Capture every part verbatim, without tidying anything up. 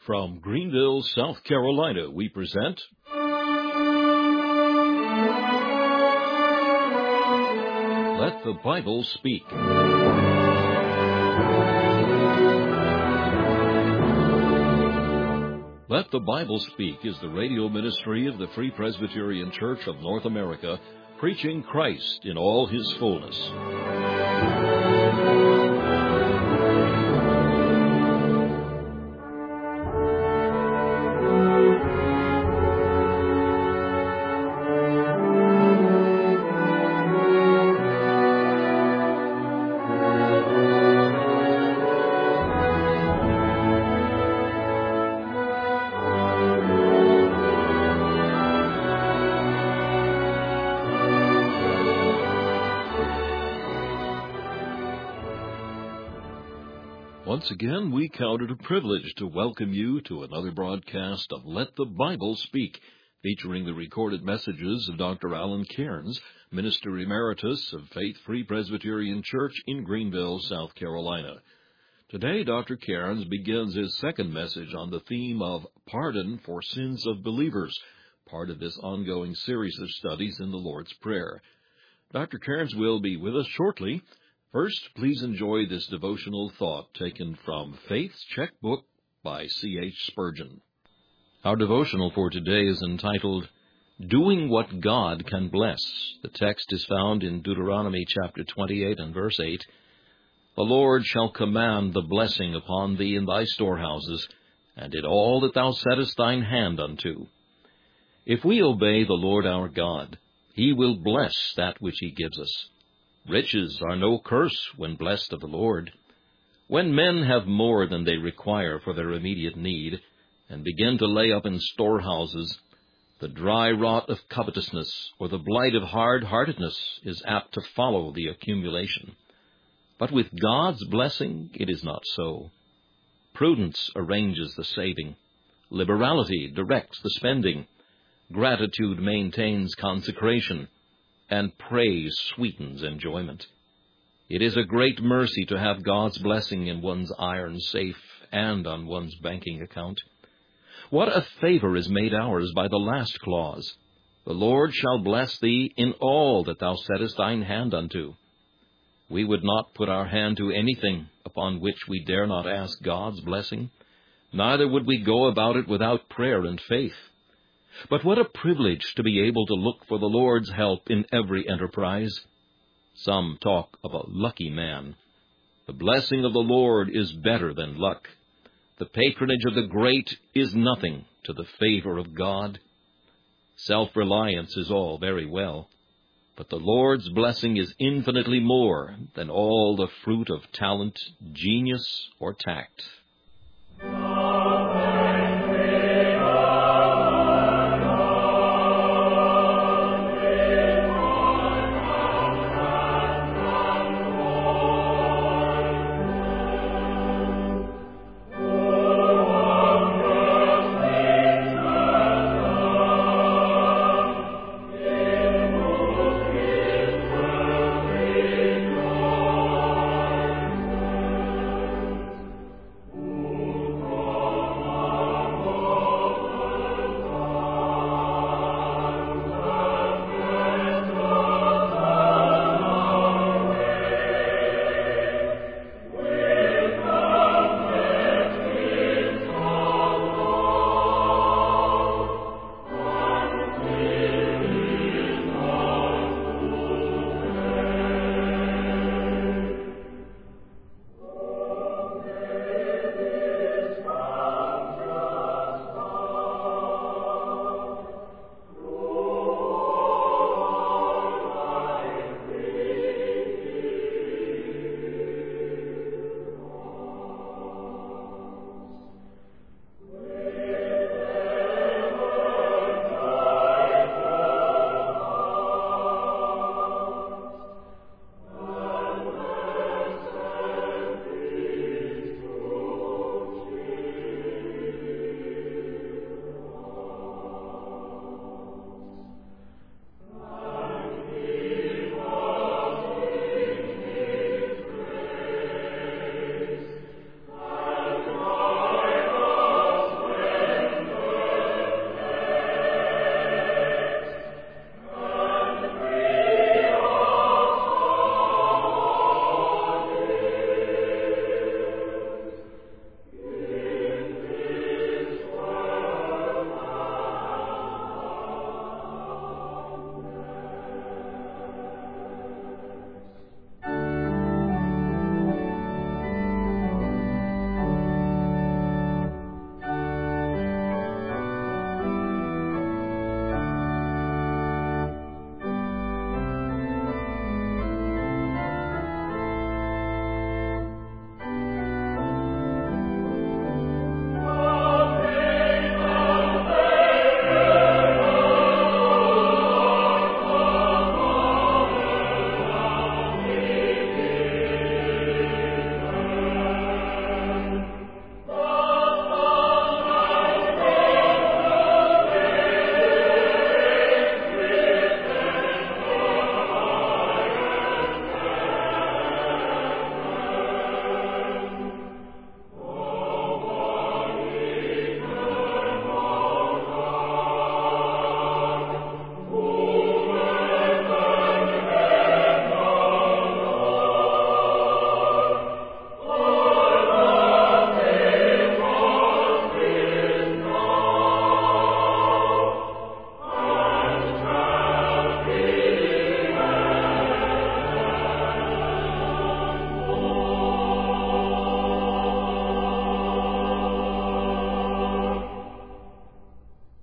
From Greenville, South Carolina, we present Let the Bible Speak. Let the Bible Speak is the radio ministry of the Free Presbyterian Church of North America, preaching Christ in all His fullness. Once again, we count it a privilege to welcome you to another broadcast of Let the Bible Speak, featuring the recorded messages of Doctor Alan Cairns, Minister Emeritus of Faith Free Presbyterian Church in Greenville, South Carolina. Today, Doctor Cairns begins his second message on the theme of Pardon for Sins of Believers, part of this ongoing series of studies in the Lord's Prayer. Doctor Cairns will be with us shortly. First, please enjoy this devotional thought taken from Faith's Checkbook by C H Spurgeon. Our devotional for today is entitled, Doing What God Can Bless. The text is found in Deuteronomy chapter twenty-eight and verse eight. The Lord shall command the blessing upon thee in thy storehouses, and in all that thou settest thine hand unto. If we obey the Lord our God, He will bless that which He gives us. Riches are no curse when blessed of the Lord. When men have more than they require for their immediate need, and begin to lay up in storehouses, the dry rot of covetousness or the blight of hard-heartedness is apt to follow the accumulation. But with God's blessing it is not so. Prudence arranges the saving. Liberality directs the spending. Gratitude maintains consecration. And praise sweetens enjoyment. It is a great mercy to have God's blessing in one's iron safe and on one's banking account. What a favor is made ours by the last clause. The Lord shall bless thee in all that thou settest thine hand unto. We would not put our hand to anything upon which we dare not ask God's blessing, neither would we go about it without prayer and faith. But what a privilege to be able to look for the Lord's help in every enterprise. Some talk of a lucky man. The blessing of the Lord is better than luck. The patronage of the great is nothing to the favor of God. Self-reliance is all very well, but the Lord's blessing is infinitely more than all the fruit of talent, genius, or tact.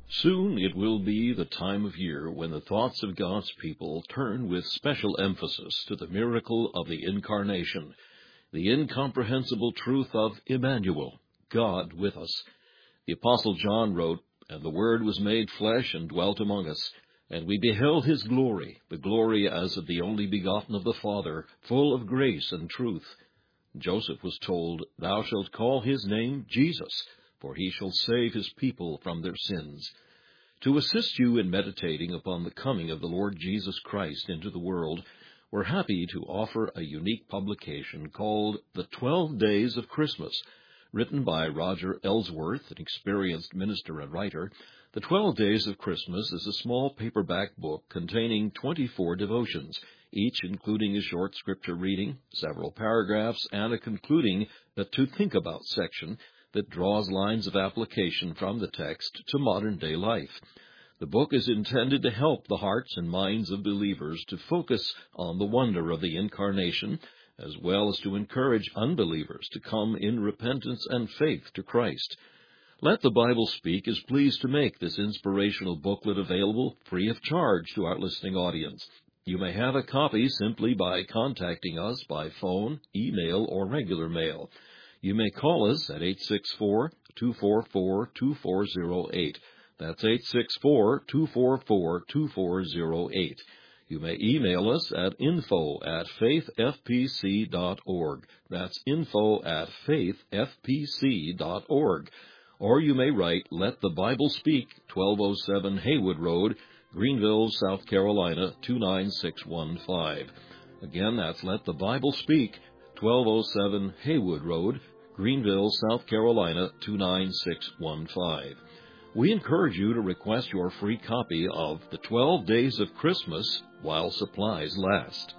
Soon it will be the time of year when the thoughts of God's people turn with special emphasis to the miracle of the Incarnation, the incomprehensible truth of Emmanuel, God with us. The Apostle John wrote, "And the Word was made flesh and dwelt among us, and we beheld his glory, the glory as of the only begotten of the Father, full of grace and truth." Joseph was told, "Thou shalt call his name Jesus, for he shall save his people from their sins." To assist you in meditating upon the coming of the Lord Jesus Christ into the world, we're happy to offer a unique publication called The Twelve Days of Christmas. Written by Roger Ellsworth, an experienced minister and writer, The Twelve Days of Christmas is a small paperback book containing twenty-four devotions, each including a short scripture reading, several paragraphs, and a concluding the To Think About section that draws lines of application from the text to modern-day life. The book is intended to help the hearts and minds of believers to focus on the wonder of the Incarnation, as well as to encourage unbelievers to come in repentance and faith to Christ. Let the Bible Speak is pleased to make this inspirational booklet available free of charge to our listening audience. You may have a copy simply by contacting us by phone, email, or regular mail. You may call us at eight six four, two four four, two four zero eight. That's eight six four, two four four, two four zero eight. You may email us at info at faith f p c dot org. That's info at faith f p c dot org. Or you may write Let the Bible Speak, twelve oh seven Haywood Road, Greenville, South Carolina, two nine six one five. Again, that's Let the Bible Speak, twelve oh seven Haywood Road, Greenville, South Carolina, two nine six one five. We encourage you to request your free copy of The Twelve Days of Christmas while supplies last.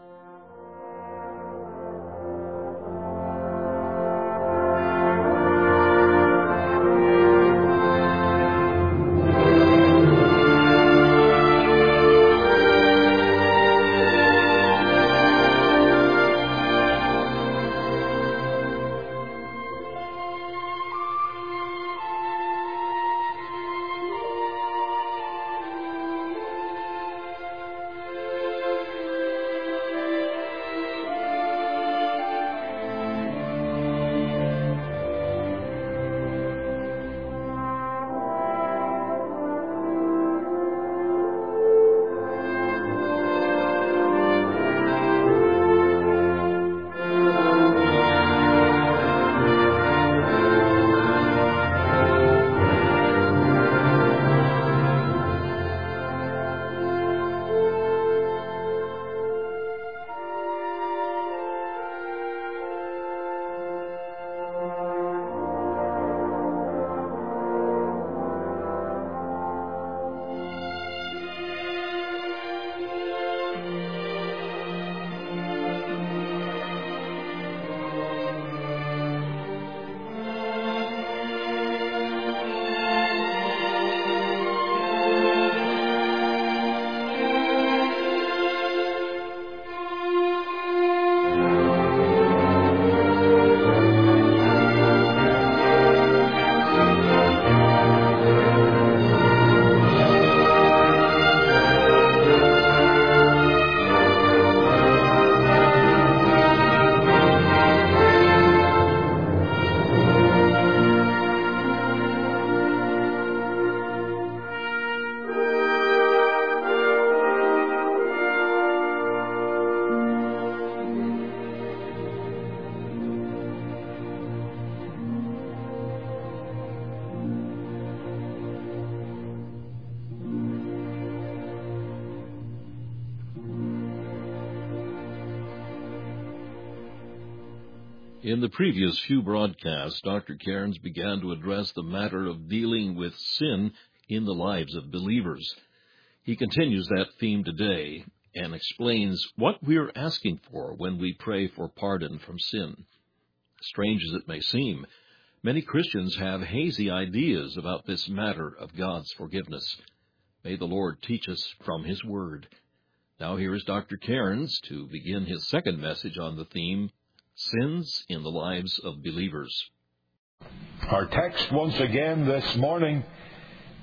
In the previous few broadcasts, Doctor Cairns began to address the matter of dealing with sin in the lives of believers. He continues that theme today and explains what we are asking for when we pray for pardon from sin. Strange as it may seem, many Christians have hazy ideas about this matter of God's forgiveness. May the Lord teach us from His Word. Now here is Doctor Cairns to begin his second message on the theme, Sins in the Lives of Believers. Our text once again this morning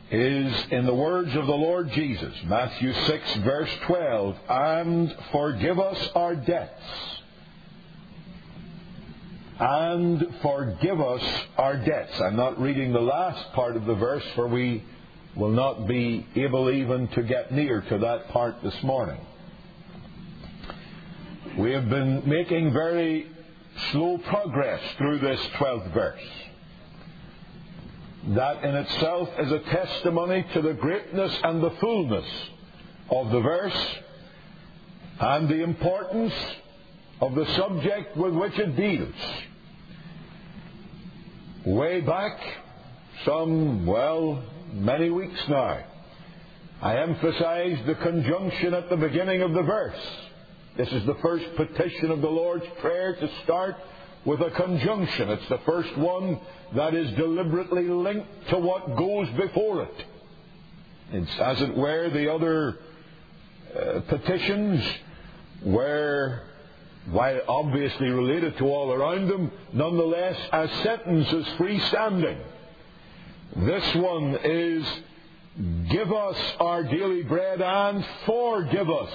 is in the words of the Lord Jesus, Matthew six, verse twelve, and forgive us our debts. And forgive us our debts. I'm not reading the last part of the verse, for we will not be able even to get near to that part this morning. We have been making very slow progress through this twelfth verse. That in itself is a testimony to the greatness and the fullness of the verse and the importance of the subject with which it deals. Way back, some, well, many weeks now, I emphasized the conjunction at the beginning of the verse. This is the first petition of the Lord's Prayer to start with a conjunction. It's the first one that is deliberately linked to what goes before it. It's, as it were, the other uh, petitions were, while obviously related to all around them, nonetheless as sentences freestanding. This one is, give us our daily bread and forgive us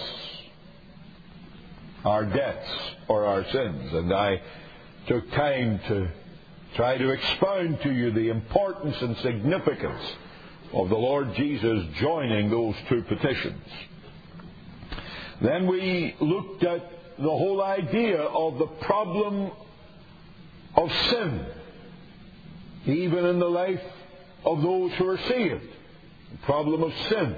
our debts or our sins. And I took time to try to expound to you the importance and significance of the Lord Jesus joining those two petitions. Then we looked at the whole idea of the problem of sin, even in the life of those who are saved. The problem of sin.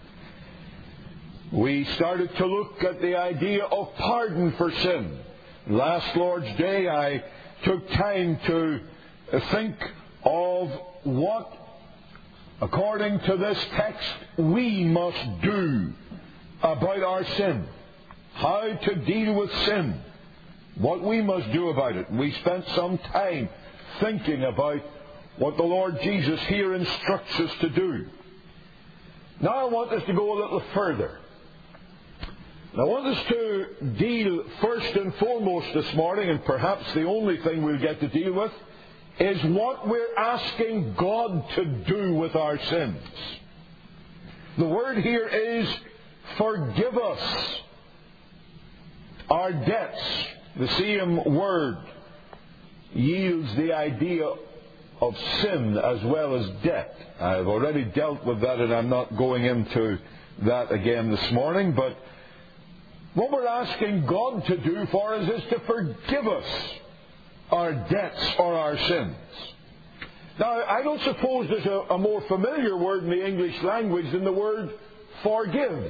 We started to look at the idea of pardon for sin. Last Lord's Day I took time to think of what, according to this text, we must do about our sin. How to deal with sin. What we must do about it. We spent some time thinking about what the Lord Jesus here instructs us to do. Now I want us to go a little further. I want us to deal first and foremost this morning, and perhaps the only thing we'll get to deal with, is what we're asking God to do with our sins. The word here is, forgive us our debts. The same word yields the idea of sin as well as debt. I've already dealt with that, and I'm not going into that again this morning, but what we're asking God to do for us is to forgive us our debts or our sins. Now, I don't suppose there's a, a more familiar word in the English language than the word forgive.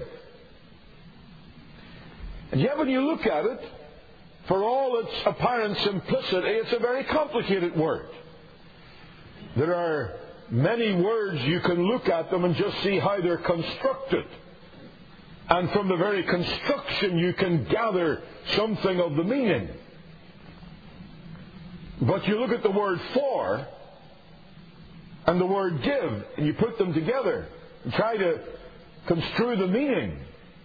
And yet when you look at it, for all its apparent simplicity, it's a very complicated word. There are many words you can look at them and just see how they're constructed. And from the very construction you can gather something of the meaning. But you look at the word for and the word give, and you put them together and try to construe the meaning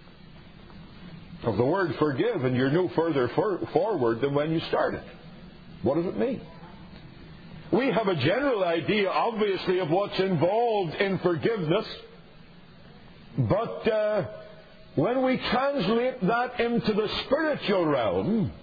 of the word forgive, and you're no further for, forward than when you started. What does it mean? We have a general idea, obviously, of what's involved in forgiveness, but uh, when we translate that into the spiritual realm,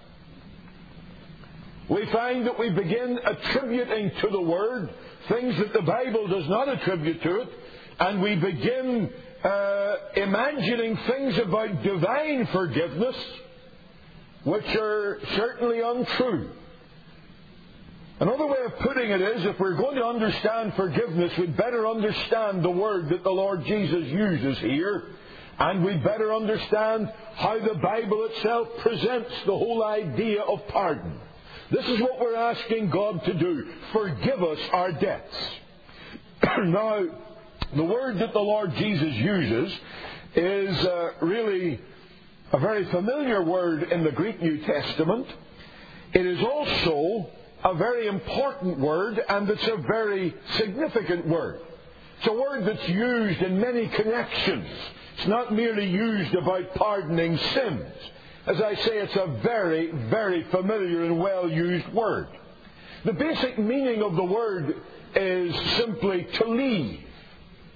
we find that we begin attributing to the word things that the Bible does not attribute to it, and we begin uh, imagining things about divine forgiveness which are certainly untrue. Another way of putting it is, if we're going to understand forgiveness, we'd better understand the word that the Lord Jesus uses here, and we'd better understand how the Bible itself presents the whole idea of pardon. This is what we're asking God to do. Forgive us our debts. Now, the word that the Lord Jesus uses is uh, really a very familiar word in the Greek New Testament. It is also a very important word, and it's a very significant word. It's a word that's used in many connections. It's not merely used about pardoning sins. As I say, it's a very, very familiar and well-used word. The basic meaning of the word is simply to leave.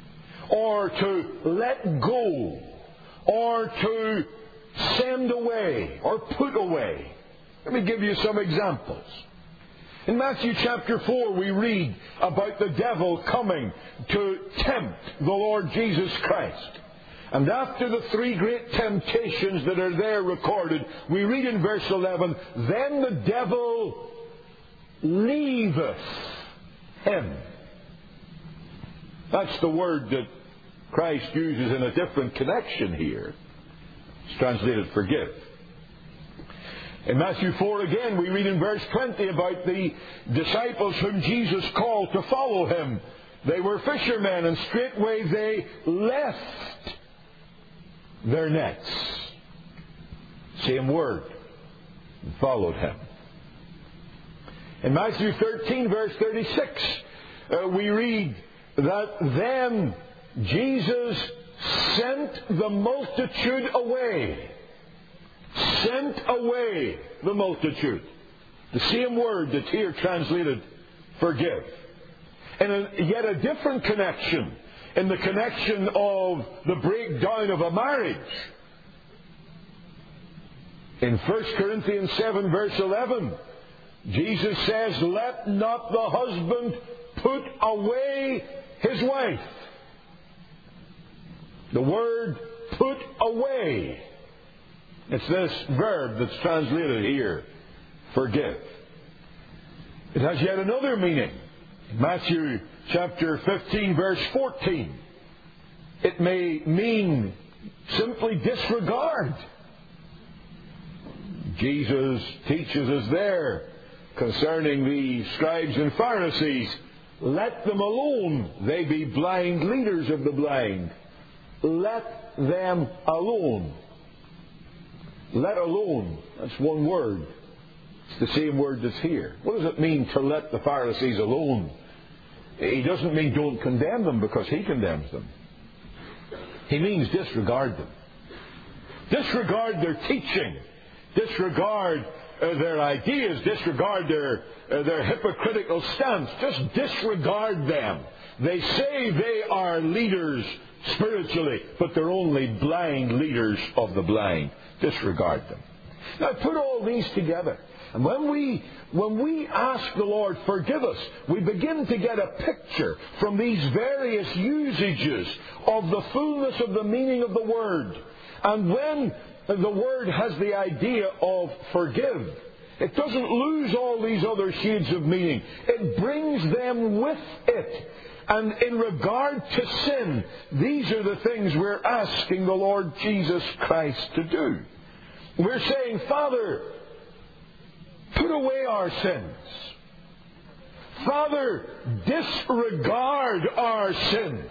or to let go, or to send away, or put away. Let me give you some examples. In Matthew chapter four, we read about the devil coming to tempt the Lord Jesus Christ. And after the three great temptations that are there recorded, we read in verse eleven, "Then the devil leaveth him." That's the word that Christ uses in a different connection here. It's translated forgive. In Matthew four again, we read in verse twenty about the disciples whom Jesus called to follow Him. They were fishermen, and straightway they left their nets. Same word. And followed Him. In Matthew thirteen, verse thirty-six, uh, we read that then Jesus sent the multitude away. Sent away the multitude. The same word that's here translated forgive. And a, yet a different connection, in the connection of the breakdown of a marriage. In First Corinthians seven, verse eleven, Jesus says, "Let not the husband put away his wife." The word put away. It's this verb that's translated here, forgive. It has yet another meaning. Matthew chapter fifteen, verse fourteen. It may mean simply disregard. Jesus teaches us there concerning the scribes and Pharisees, "Let them alone, they be blind leaders of the blind." Let them alone. Let alone, that's one word. It's the same word that's here. What does it mean to let the Pharisees alone? He doesn't mean don't condemn them, because He condemns them. He means disregard them. Disregard their teaching. Disregard uh, their ideas. Disregard their, uh, their hypocritical stance. Just disregard them. They say they are leaders spiritually, but they're only blind leaders of the blind. Disregard them. Now put all these together, and when we when we ask the Lord, forgive us, we begin to get a picture from these various usages of the fullness of the meaning of the word. And when the word has the idea of forgive, it doesn't lose all these other shades of meaning. It brings them with it. And in regard to sin, these are the things we're asking the Lord Jesus Christ to do. We're saying, Father, put away our sins. Father, disregard our sins.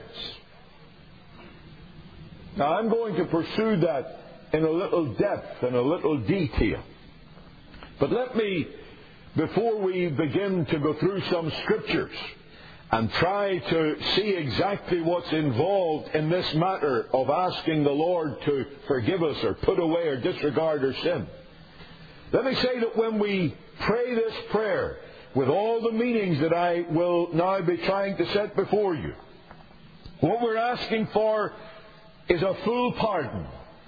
Now, I'm going to pursue that in a little depth and a little detail. But let me, before we begin to go through some scriptures and try to see exactly what's involved in this matter of asking the Lord to forgive us or put away or disregard our sin, let me say that when we pray this prayer with all the meanings that I will now be trying to set before you, what we're asking for is a full pardon.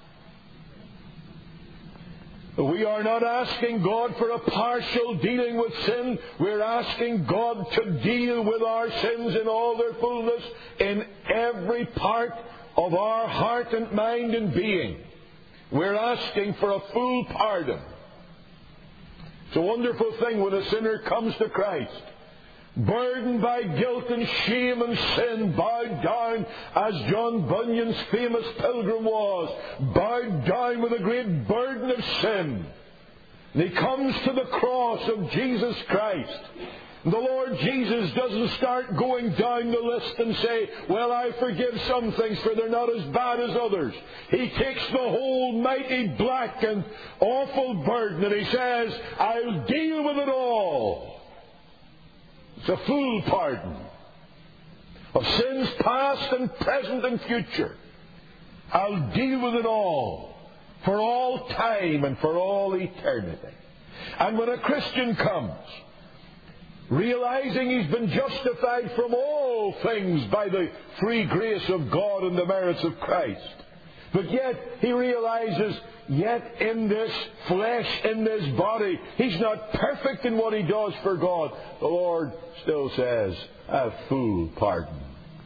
We are not asking God for a partial dealing with sin. We're asking God to deal with our sins in all their fullness, in every part of our heart and mind and being. We're asking for a full pardon. It's a wonderful thing when a sinner comes to Christ, burdened by guilt and shame and sin, bowed down as John Bunyan's famous pilgrim was, bowed down with a great burden of sin. And he comes to the cross of Jesus Christ. The Lord Jesus doesn't start going down the list and say, well, I forgive some things, for they're not as bad as others. He takes the whole mighty black and awful burden and He says, I'll deal with it all. It's a full pardon of sins past and present and future. I'll deal with it all for all time and for all eternity. And when a Christian comes realizing he's been justified from all things by the free grace of God and the merits of Christ. But yet he realizes, yet in this flesh, in this body, he's not perfect in what he does for God. The Lord still says, a full pardon.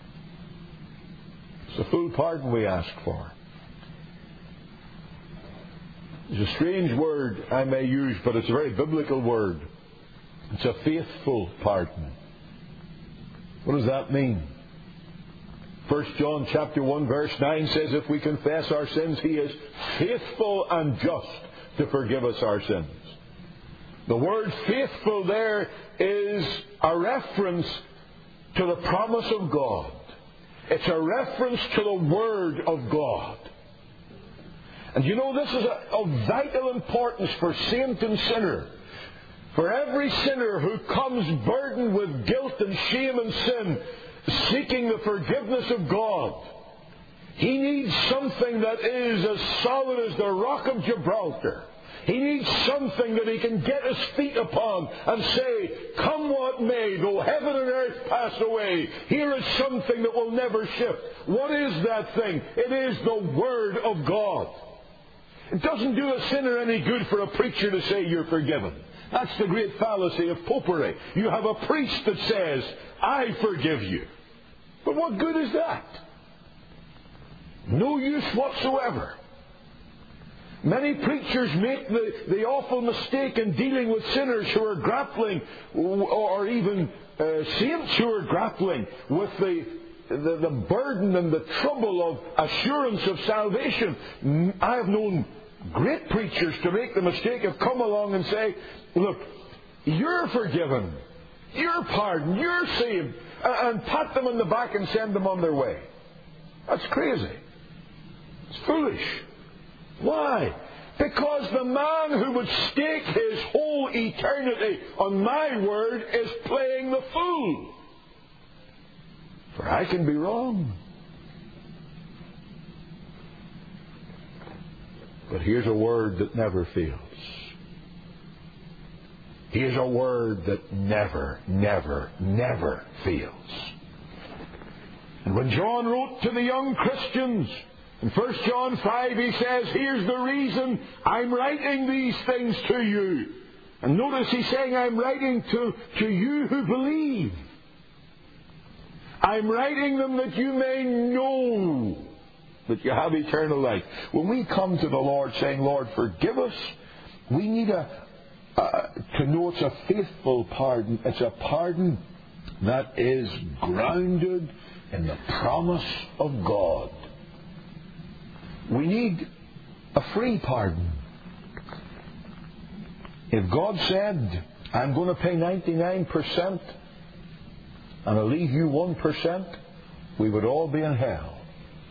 It's a full pardon we ask for. It's a strange word I may use, but it's a very biblical word. It's a faithful pardon. What does that mean? First John chapter one verse nine says, if we confess our sins, He is faithful and just to forgive us our sins. The word faithful there is a reference to the promise of God. It's a reference to the Word of God. And you know, this is a, of vital importance for saint and sinner. For every sinner who comes burdened with guilt and shame and sin, seeking the forgiveness of God, he needs something that is as solid as the rock of Gibraltar. He needs something that he can get his feet upon and say, come what may, though heaven and earth pass away, here is something that will never shift. What is that thing? It is the Word of God. It doesn't do a sinner any good for a preacher to say you're forgiven. That's the great fallacy of popery. You have a priest that says, I forgive you. But what good is that? No use whatsoever. Many preachers make the, the awful mistake in dealing with sinners who are grappling, or even uh, saints who are grappling with the, the, the burden and the trouble of assurance of salvation. I have known great preachers to make the mistake of come along and say, look, you're forgiven, you're pardoned, you're saved, and pat them on the back and send them on their way. That's crazy. It's foolish. Why? Because the man who would stake his whole eternity on my word is playing the fool. For I can be wrong. But here's a word that never fails. Here's a word that never, never, never fails. And when John wrote to the young Christians, in First John five, he says, here's the reason I'm writing these things to you. And notice he's saying, I'm writing to, to you who believe. I'm writing them that you may know that you have eternal life. When we come to the Lord saying, Lord, forgive us, we need a, a, to know it's a faithful pardon. It's a pardon that is grounded in the promise of God. We need a free pardon. If God said, I'm going to pay ninety-nine percent and I'll leave you one percent, we would all be in hell.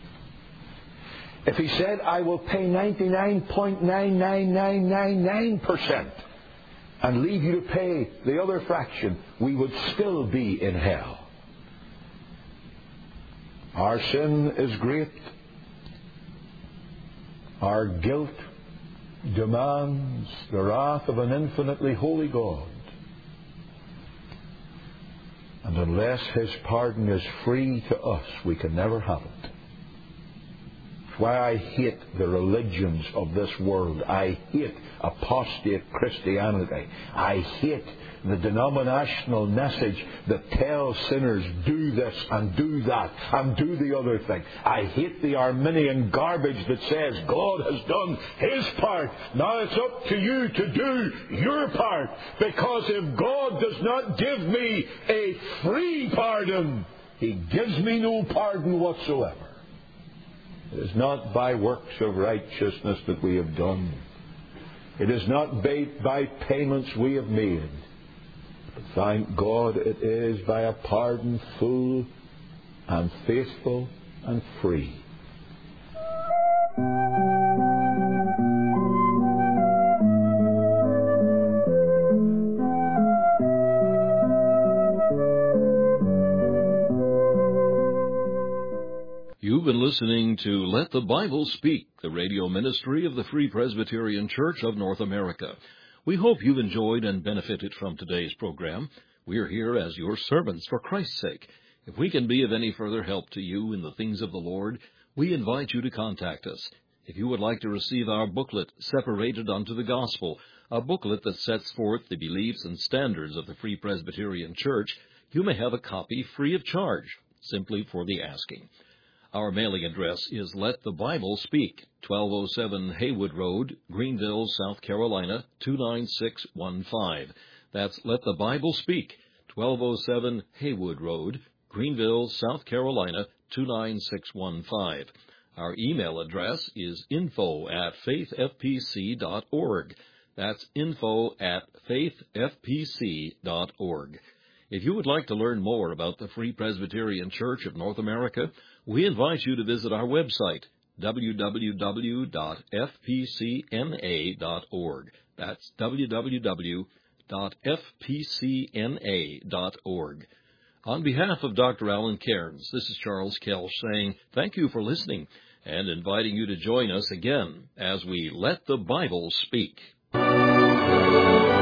If He said, I will pay ninety-nine point nine nine nine nine nine percent and leave you to pay the other fraction, we would still be in hell. Our sin is great. Our guilt demands the wrath of an infinitely holy God. And unless His pardon is free to us, we can never have it. That's why I hate the religions of this world. I hate apostate Christianity. I hate the denominational message that tells sinners, do this and do that and do the other thing. I hate the Arminian garbage that says God has done His part. Now it's up to you to do your part. Because if God does not give me a free pardon, He gives me no pardon whatsoever. It is not by works of righteousness that we have done. It is not by payments we have made. Thank God it is by a pardon full and faithful and free. You've been listening to Let the Bible Speak, the radio ministry of the Free Presbyterian Church of North America. We hope you've enjoyed and benefited from today's program. We're here as your servants for Christ's sake. If we can be of any further help to you in the things of the Lord, we invite you to contact us. If you would like to receive our booklet, Separated unto the Gospel, a booklet that sets forth the beliefs and standards of the Free Presbyterian Church, you may have a copy free of charge, simply for the asking. Our mailing address is Let the Bible Speak, twelve oh seven Haywood Road, Greenville, South Carolina, two nine six one five. That's Let the Bible Speak, twelve oh seven Haywood Road, Greenville, South Carolina, two nine six one five. Our email address is info at faith f p c dot org. That's info at faith f p c dot org. If you would like to learn more about the Free Presbyterian Church of North America, we invite you to visit our website, w w w dot f p c n a dot org. That's w w w dot f p c n a dot org. On behalf of Doctor Alan Cairns, this is Charles Kelch saying thank you for listening and inviting you to join us again as we Let the Bible Speak.